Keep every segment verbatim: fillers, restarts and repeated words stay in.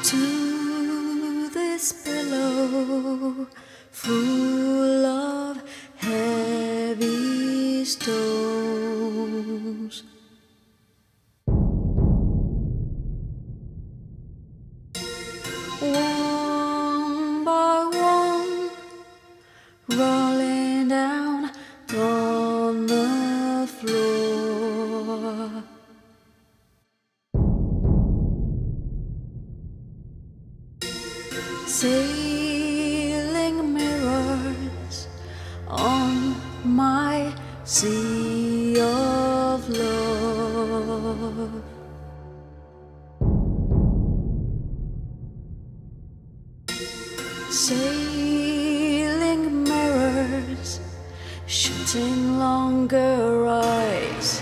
to this pillow full of heavy stones. One by one, rolling down on the floor. Sailing mirrors on my sea of love. Sailing mirrors, shooting longer eyes.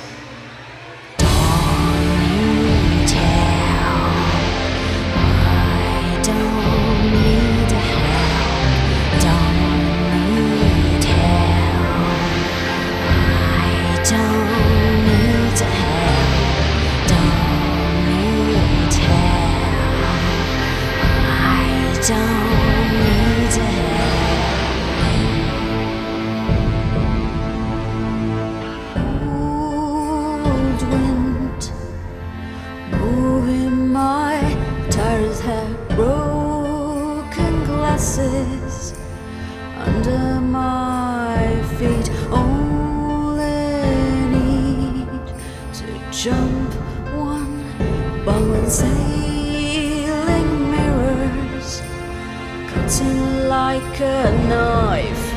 Broken glasses under my feet, only need to jump one by one. Sailing mirrors, cutting like a knife.